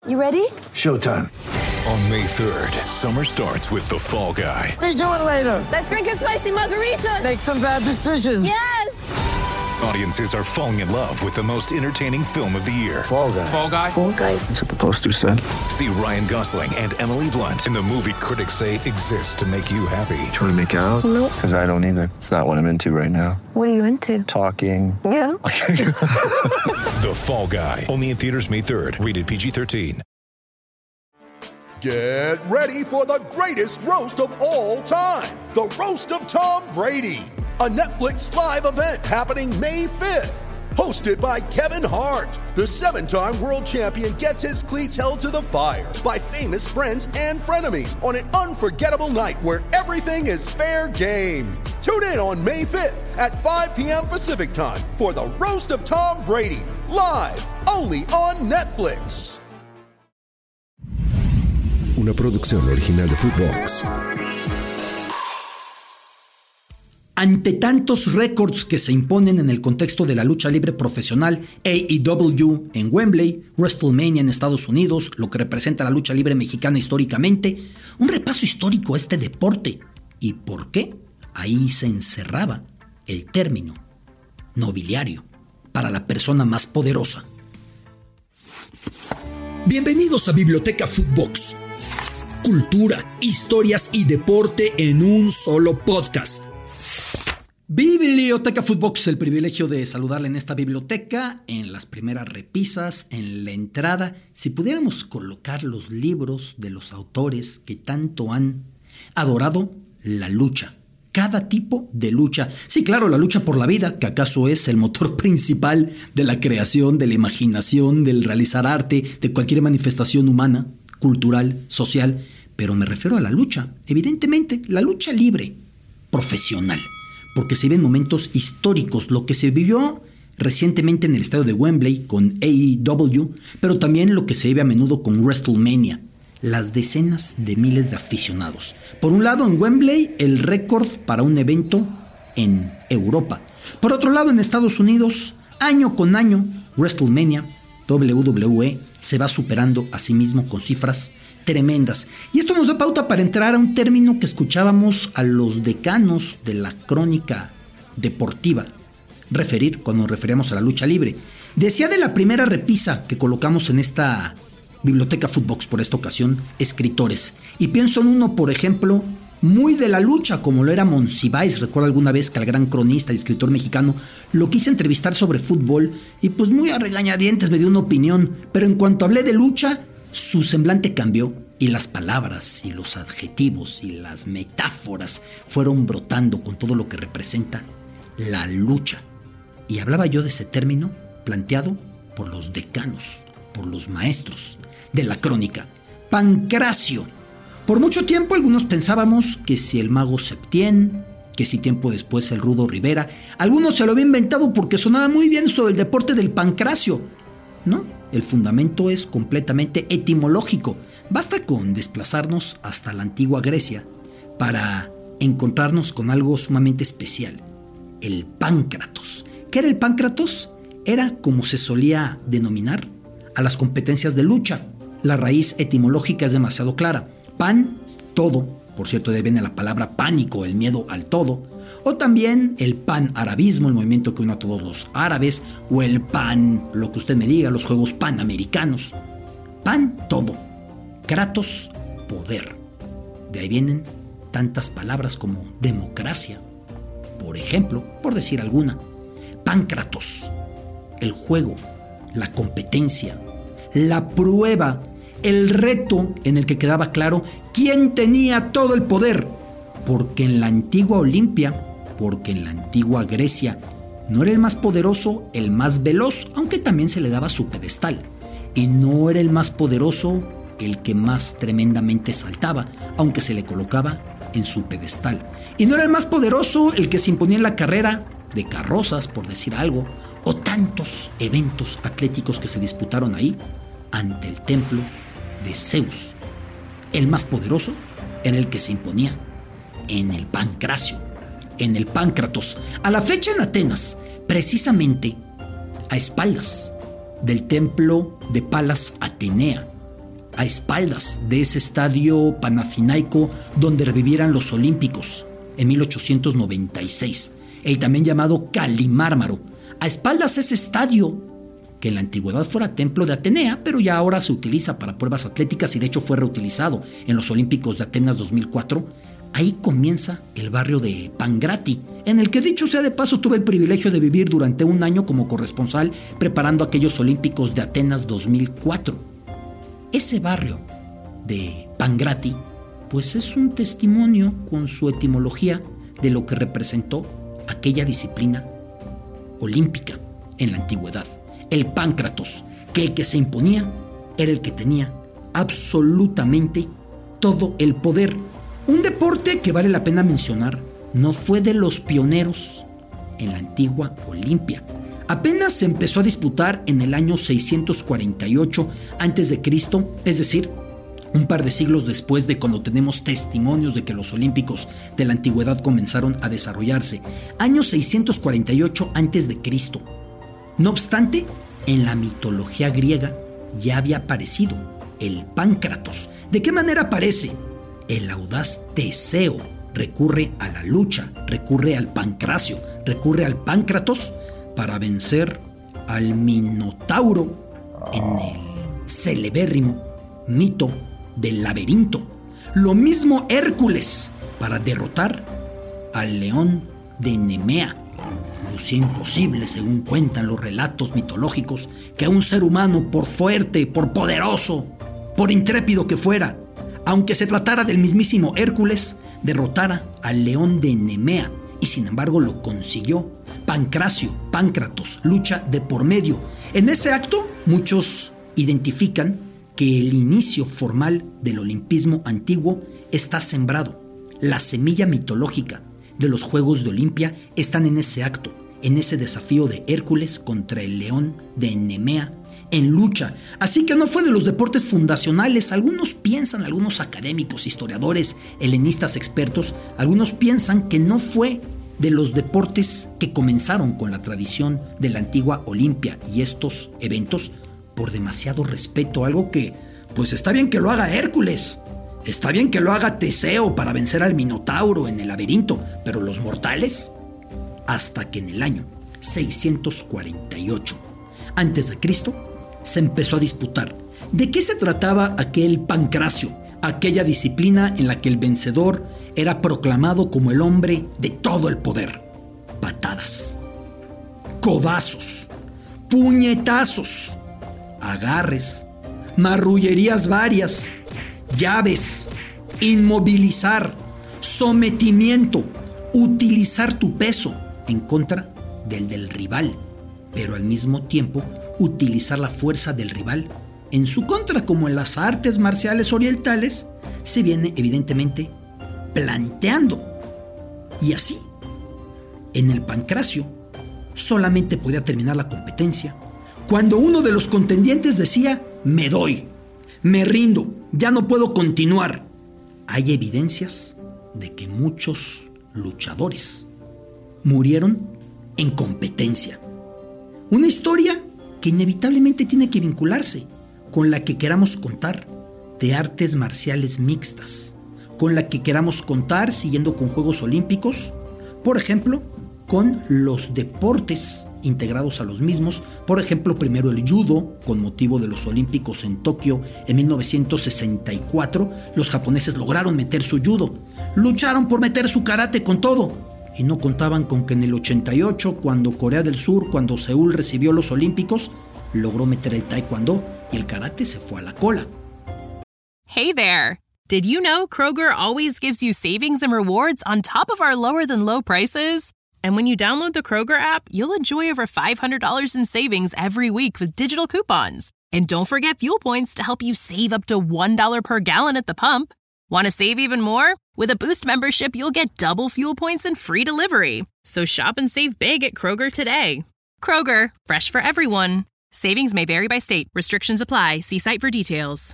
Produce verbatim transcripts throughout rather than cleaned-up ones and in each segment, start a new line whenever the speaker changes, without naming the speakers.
You ready?
Showtime.
On May third, summer starts with The Fall Guy.
Let's do it later.
Let's drink a spicy margarita.
Make some bad decisions.
Yes!
Audiences are falling in love with the most entertaining film of the year.
Fall Guy.
Fall Guy?
Fall Guy.
That's what the poster said.
See Ryan Gosling and Emily Blunt in the movie critics say exists to make you happy.
Trying to make it out?
Nope.
Because I don't either. It's not what I'm into right now.
What are you into?
Talking.
Yeah.
The Fall Guy. Only in theaters May third. Rated P G thirteen.
Get ready for the greatest roast of all time. The Roast of Tom Brady. A Netflix live event happening May fifth. Hosted by Kevin Hart. The seven-time world champion gets his cleats held to the fire by famous friends and frenemies on an unforgettable night where everything is fair game. Tune in on May fifth at five p.m. Pacific time for the Roast of Tom Brady. Live only on Netflix.
Una producción original de Footbox.
Ante tantos récords que se imponen en el contexto de la lucha libre profesional, A E W en Wembley, WrestleMania en Estados Unidos, lo que representa la lucha libre mexicana históricamente, un repaso histórico a este deporte. ¿Y por qué? Ahí se encerraba el término nobiliario para la persona más poderosa. Bienvenidos a Biblioteca Footbox. Cultura, historias y deporte en un solo podcast. Biblioteca Footbox, el privilegio de saludarle en esta biblioteca, en las primeras repisas, en la entrada. Si pudiéramos colocar los libros de los autores que tanto han adorado la lucha. Cada tipo de lucha. Sí, claro, la lucha por la vida, que acaso es el motor principal de la creación, de la imaginación, del realizar arte, de cualquier manifestación humana, cultural, social. Pero me refiero a la lucha, evidentemente, la lucha libre, profesional. Porque se viven momentos históricos, lo que se vivió recientemente en el estadio de Wembley con A E W, pero también lo que se vive a menudo con WrestleMania. Las decenas de miles de aficionados. Por un lado, en Wembley, el récord para un evento en Europa. Por otro lado, en Estados Unidos, año con año, WrestleMania, W W E, se va superando a sí mismo con cifras tremendas. Y esto nos da pauta para entrar a un término que escuchábamos a los decanos de la crónica deportiva referir cuando nos referíamos a la lucha libre. Decía de la primera repisa que colocamos en esta Biblioteca Footbox por esta ocasión, escritores. Y pienso en uno, por ejemplo, muy de la lucha, como lo era Monsiváis. Recuerdo alguna vez que al gran cronista y escritor mexicano lo quise entrevistar sobre fútbol y pues muy a regañadientes me dio una opinión. Pero en cuanto hablé de lucha, su semblante cambió y las palabras y los adjetivos y las metáforas fueron brotando con todo lo que representa la lucha. Y hablaba yo de ese término planteado por los decanos, por los maestros de la crónica. Pancracio. Por mucho tiempo algunos pensábamos que si el mago Septién, que si tiempo después el Rudo Rivera, algunos se lo habían inventado porque sonaba muy bien eso del deporte del pancracio. No, el fundamento es completamente etimológico. Basta con desplazarnos hasta la antigua Grecia para encontrarnos con algo sumamente especial. El Páncratos. ¿Qué era el Páncratos? Era como se solía denominar a las competencias de lucha. La raíz etimológica es demasiado clara. Pan, todo, por cierto, de ahí viene la palabra pánico, el miedo al todo, o también el pan-arabismo, el movimiento que une a todos los árabes, o el pan, lo que usted me diga, los juegos panamericanos. Pan, todo. Kratos, poder. De ahí vienen tantas palabras como democracia, por ejemplo, por decir alguna. Páncratos, el juego, la competencia, la prueba, el reto en el que quedaba claro quién tenía todo el poder. Porque en la antigua Olimpia, porque en la antigua Grecia, no era el más poderoso, el más veloz, aunque también se le daba su pedestal. Y no era el más poderoso, el que más tremendamente saltaba, aunque se le colocaba en su pedestal. Y no era el más poderoso, el que se imponía en la carrera de carrozas, por decir algo, o tantos eventos atléticos que se disputaron ahí, ante el templo de Zeus. El más poderoso era el que se imponía en el Pancracio, en el Páncratos. A la fecha en Atenas, precisamente a espaldas del templo de Palas Atenea, a espaldas de ese estadio Panathinaiko donde revivieran los Olímpicos en mil ochocientos noventa y seis, el también llamado Kalimármaro, a espaldas de ese estadio que en la antigüedad fuera templo de Atenea, pero ya ahora se utiliza para pruebas atléticas y de hecho fue reutilizado en los Olímpicos de Atenas dos mil cuatro. Ahí comienza el barrio de Pangrati, en el que, dicho sea de paso, tuve el privilegio de vivir durante un año como corresponsal preparando aquellos Olímpicos de Atenas dos mil cuatro. Ese barrio de Pangrati, pues es un testimonio con su etimología de lo que representó aquella disciplina olímpica en la antigüedad. El Páncratos, que el que se imponía era el que tenía absolutamente todo el poder. Un deporte que vale la pena mencionar, no fue de los pioneros en la antigua Olimpia. Apenas se empezó a disputar en el año seiscientos cuarenta y ocho antes de Cristo, es decir, un par de siglos después de cuando tenemos testimonios de que los Olímpicos de la antigüedad comenzaron a desarrollarse. Año seiscientos cuarenta y ocho antes de Cristo. No obstante, en la mitología griega ya había aparecido el Páncratos. ¿De qué manera aparece? El audaz Teseo recurre a la lucha, recurre al pancracio, recurre al Páncratos para vencer al Minotauro en el celebérrimo mito del laberinto. Lo mismo Hércules para derrotar al león de Nemea. Lucía imposible, según cuentan los relatos mitológicos, que un ser humano, por fuerte, por poderoso, por intrépido que fuera, aunque se tratara del mismísimo Hércules, derrotara al león de Nemea, y sin embargo lo consiguió. Pancracio, Páncratos, lucha de por medio. En ese acto, muchos identifican que el inicio formal del olimpismo antiguo está sembrado. La semilla mitológica de los Juegos de Olimpia están en ese acto, en ese desafío de Hércules contra el león de Nemea en lucha. Así que no fue de los deportes fundacionales. Algunos piensan, algunos académicos, historiadores, helenistas expertos, algunos piensan que no fue de los deportes que comenzaron con la tradición de la antigua Olimpia y estos eventos por demasiado respeto, algo que, pues está bien que lo haga Hércules, está bien que lo haga Teseo para vencer al Minotauro en el laberinto, pero los mortales, hasta que en el año seiscientos cuarenta y ocho antes de Cristo se empezó a disputar de qué se trataba aquel pancracio, aquella disciplina en la que el vencedor era proclamado como el hombre de todo el poder. Patadas, codazos, puñetazos, agarres, marrullerías varias, llaves, inmovilizar, sometimiento, utilizar tu peso en contra del del rival, pero al mismo tiempo utilizar la fuerza del rival en su contra, como en las artes marciales orientales se viene evidentemente planteando. Y así, en el pancracio, solamente podía terminar la competencia cuando uno de los contendientes decía: me doy, me rindo, ya no puedo continuar. Hay evidencias de que muchos luchadores murieron en competencia. Una historia que inevitablemente tiene que vincularse con la que queramos contar de artes marciales mixtas, con la que queramos contar siguiendo con Juegos Olímpicos, por ejemplo, con los deportes integrados a los mismos. Por ejemplo, primero el judo, con motivo de los Olímpicos en Tokio en mil novecientos sesenta y cuatro, los japoneses lograron meter su judo, lucharon por meter su karate con todo, y no contaban con que en el ochenta y ocho, cuando Corea del Sur, cuando Seúl recibió los Olímpicos, logró meter el taekwondo y el karate se fue a la cola.
Hey there! Did you know Kroger always gives you savings and rewards on top of our lower-than-low prices? And when you download the Kroger app, you'll enjoy over five hundred dollars in savings every week with digital coupons. And don't forget fuel points to help you save up to one dollar per gallon at the pump. Want to save even more? With a Boost membership, you'll get double fuel points and free delivery. So shop and save big at Kroger today. Kroger, fresh for everyone. Savings may vary by state. Restrictions apply. See site for details.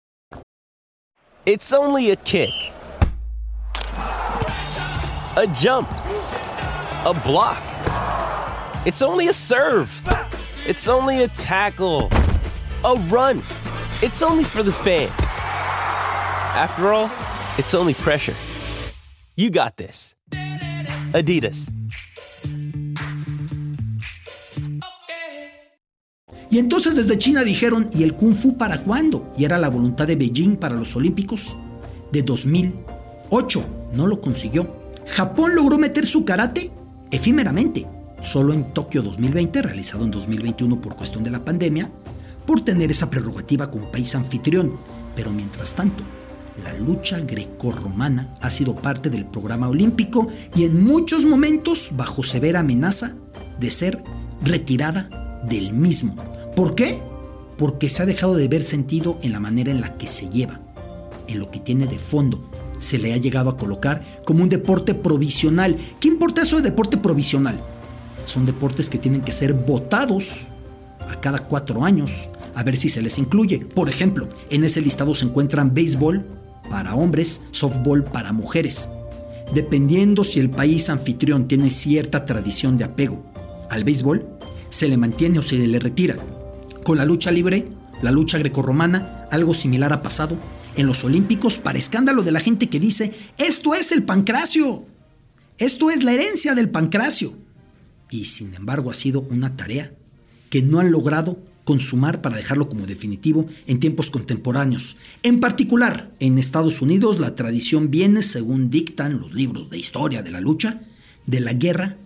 It's only a kick, a jump, a block. It's only a serve. It's only a tackle, a run. It's only for the fans. After all, it's only pressure. You got this. Adidas.
Y entonces desde China dijeron, ¿y el Kung Fu para cuándo? Y era la voluntad de Beijing para los Olímpicos de dos mil ocho. No lo consiguió. Japón logró meter su karate efímeramente, solo en Tokio dos mil veinte, realizado en dos mil veintiuno por cuestión de la pandemia, por tener esa prerrogativa como país anfitrión. Pero mientras tanto, la lucha grecorromana ha sido parte del programa olímpico y en muchos momentos bajo severa amenaza de ser retirada del mismo. ¿Por qué? Porque se ha dejado de ver sentido en la manera en la que se lleva, en lo que tiene de fondo. Se le ha llegado a colocar como un deporte provisional. ¿Qué importa eso de deporte provisional? Son deportes que tienen que ser votados a cada cuatro años a ver si se les incluye. Por ejemplo, en ese listado se encuentran béisbol para hombres, softball para mujeres. Dependiendo si el país anfitrión tiene cierta tradición de apego al béisbol, se le mantiene o se le retira. Con la lucha libre, la lucha grecorromana, algo similar ha pasado en los Olímpicos, para escándalo de la gente que dice, esto es el pancracio, esto es la herencia del pancracio. Y sin embargo ha sido una tarea que no han logrado consumar para dejarlo como definitivo en tiempos contemporáneos. En particular, en Estados Unidos la tradición viene, según dictan los libros de historia de la lucha, de la guerra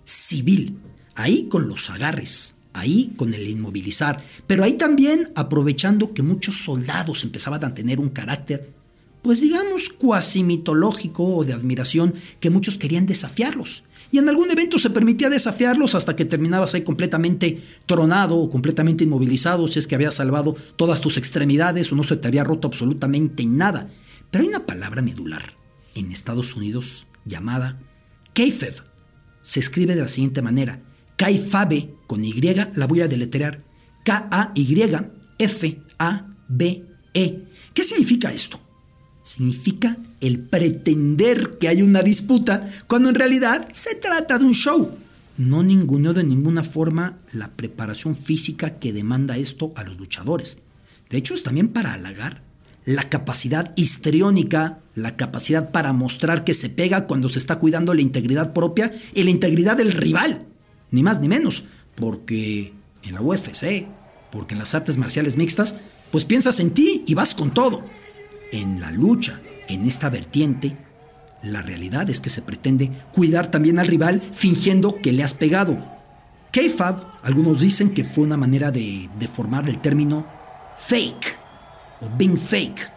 civil. Ahí con los agarres, ahí con el inmovilizar, pero ahí también aprovechando que muchos soldados empezaban a tener un carácter, pues digamos cuasi mitológico o de admiración, que muchos querían desafiarlos. Y en algún evento se permitía desafiarlos hasta que terminabas ahí completamente tronado o completamente inmovilizado, si es que habías salvado todas tus extremidades o no se te había roto absolutamente nada. Pero hay una palabra medular en Estados Unidos llamada kayfabe. Se escribe de la siguiente manera: kayfabe con Y, la voy a deletrear, K A Y F A B E. ¿Qué significa esto? Significa el pretender que hay una disputa cuando en realidad se trata de un show. No ninguno de ninguna forma la preparación física que demanda esto a los luchadores. De hecho, es también para halagar la capacidad histriónica, la capacidad para mostrar que se pega cuando se está cuidando la integridad propia y la integridad del rival. Ni más ni menos, porque en la U F C, porque en las artes marciales mixtas, pues piensas en ti y vas con todo. En la lucha, en esta vertiente, la realidad es que se pretende cuidar también al rival fingiendo que le has pegado. Kayfabe, algunos dicen que fue una manera de deformar el término fake o being fake,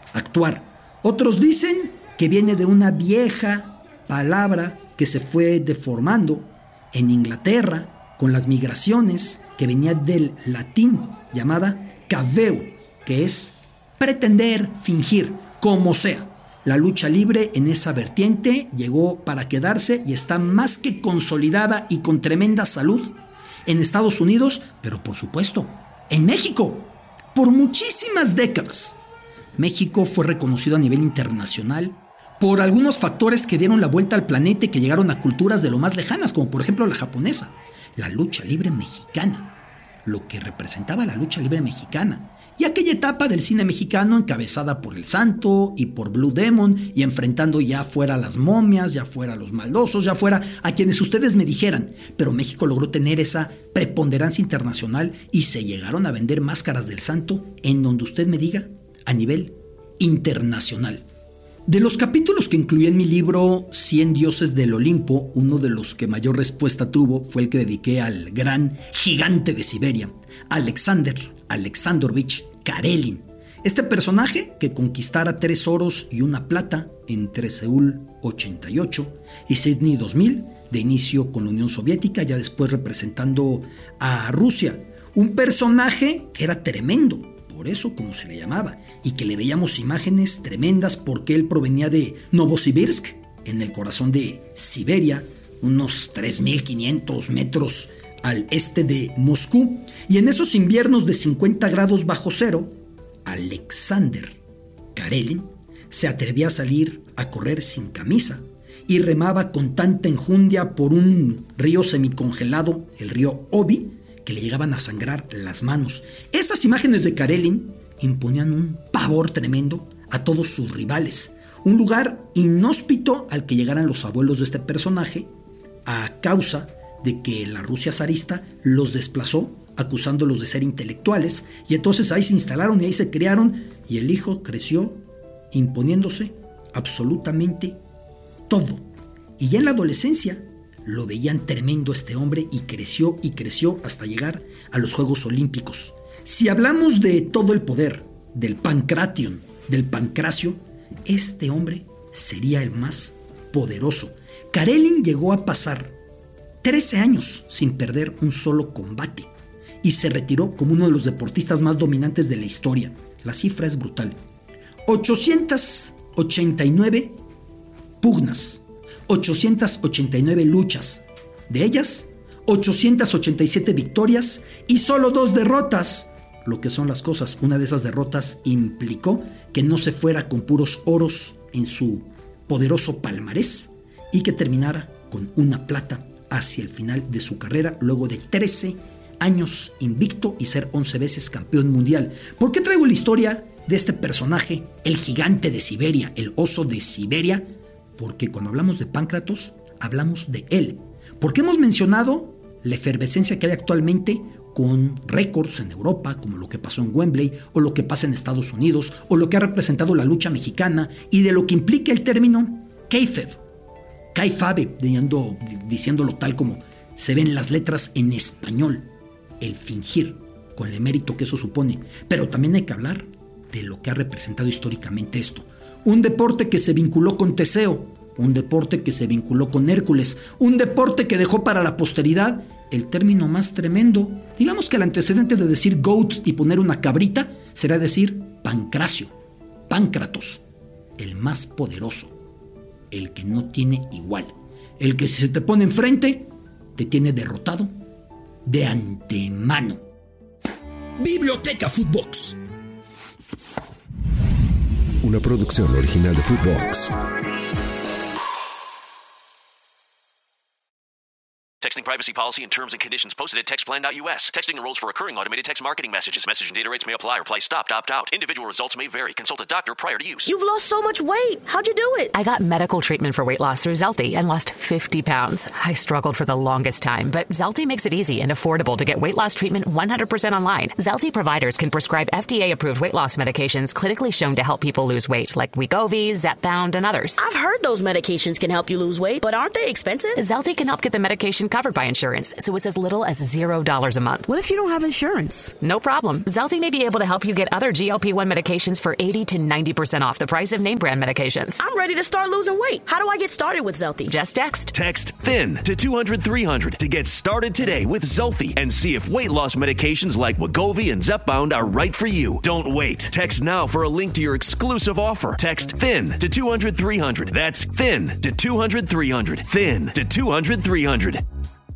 actuar. Otros dicen que viene de una vieja palabra que se fue deformando en Inglaterra con las migraciones, que venía del latín, llamada caveo, que es pretender, fingir, como sea. La lucha libre en esa vertiente llegó para quedarse y está más que consolidada y con tremenda salud en Estados Unidos, pero por supuesto, en México, por muchísimas décadas. México fue reconocido a nivel internacional por algunos factores que dieron la vuelta al planeta y que llegaron a culturas de lo más lejanas, como por ejemplo la japonesa, la lucha libre mexicana, lo que representaba la lucha libre mexicana, y aquella etapa del cine mexicano encabezada por El Santo y por Blue Demon, y enfrentando ya fuera a las momias, ya fuera a los maldosos, ya fuera a quienes ustedes me dijeran. Pero México logró tener esa preponderancia internacional y se llegaron a vender máscaras del Santo en donde usted me diga, a nivel internacional. De los capítulos que incluí en mi libro cien dioses del Olimpo, uno de los que mayor respuesta tuvo fue el que dediqué al gran gigante de Siberia, Alexander Alexandrovich Karelin. Este personaje, que conquistara tres oros y una plata entre Seúl ochenta y ocho y Sydney dos mil, de inicio con la Unión Soviética, ya después representando a Rusia. Un personaje que era tremendo, por eso como se le llamaba, y que le veíamos imágenes tremendas porque él provenía de Novosibirsk, en el corazón de Siberia, unos tres mil quinientos metros al este de Moscú, y en esos inviernos de cincuenta grados bajo cero, Alexander Karelin se atrevía a salir a correr sin camisa y remaba con tanta enjundia por un río semicongelado, el río Obi, que le llegaban a sangrar las manos. Esas imágenes de Karelin, imponían un pavor tremendo a todos sus rivales. Un lugar inhóspito al que llegaran los abuelos de este personaje a causa de que la Rusia zarista los desplazó acusándolos de ser intelectuales, y entonces ahí se instalaron y ahí se criaron, y el hijo creció imponiéndose absolutamente todo. Y ya en la adolescencia lo veían tremendo este hombre y creció y creció hasta llegar a los Juegos Olímpicos. Si hablamos de todo el poder, del Pancration, del Pancracio, este hombre sería el más poderoso. Karelin llegó a pasar trece años sin perder un solo combate y se retiró como uno de los deportistas más dominantes de la historia. La cifra es brutal. ochocientas ochenta y nueve pugnas, ochocientas ochenta y nueve luchas, de ellas ochocientas ochenta y siete victorias y solo dos derrotas. Lo que son las cosas, una de esas derrotas implicó que no se fuera con puros oros en su poderoso palmarés y que terminara con una plata hacia el final de su carrera, luego de trece años invicto y ser once veces campeón mundial. ¿Por qué traigo la historia de este personaje, el gigante de Siberia, el oso de Siberia? Porque cuando hablamos de Pancratos, hablamos de él. Porque hemos mencionado la efervescencia que hay actualmente con récords en Europa, como lo que pasó en Wembley, o lo que pasa en Estados Unidos, o lo que ha representado la lucha mexicana, y de lo que implica el término kayfabe, kayfabe, diciendo, diciéndolo tal como se ven las letras en español, el fingir, con el mérito que eso supone. Pero también hay que hablar de lo que ha representado históricamente esto. Un deporte que se vinculó con Teseo, un deporte que se vinculó con Hércules, un deporte que dejó para la posteridad el término más tremendo. Digamos que el antecedente de decir goat y poner una cabrita será decir Pancracio, Pancratos, el más poderoso, el que no tiene igual, el que si se te pone enfrente te tiene derrotado de antemano.
Biblioteca Footbox, una producción original de Footbox.
Texting privacy policy and terms and conditions posted at textplan dot u s. Texting enrolls for recurring automated text marketing messages. Message and data rates may apply. Reply stopped, opt out. Individual results may vary. Consult a doctor prior to use.
You've lost so much weight. How'd you do it?
I got medical treatment for weight loss through Zelty and lost fifty pounds. I struggled for the longest time, but Zelty makes it easy and affordable to get weight loss treatment one hundred percent online. Zelty providers can prescribe F D A-approved weight loss medications clinically shown to help people lose weight, like Wegovy, Zepbound, and others.
I've heard those medications can help you lose weight, but aren't they expensive?
Zelty can help get the medication covered by insurance, so it's as little as zero dollars a month.
What if you don't have insurance?
No problem. Zelty may be able to help you get other G L P one medications for eighty to ninety percent off the price of name brand medications.
I'm ready to start losing weight. How do I get started with Zelty?
Just text.
Text THIN to two hundred three hundred to get started today with Zelty and see if weight loss medications like Wegovy and Zepbound are right for you. Don't wait. Text now for a link to your exclusive offer. Text THIN to two hundred three hundred. That's THIN to two hundred three hundred. THIN to two hundred three hundred.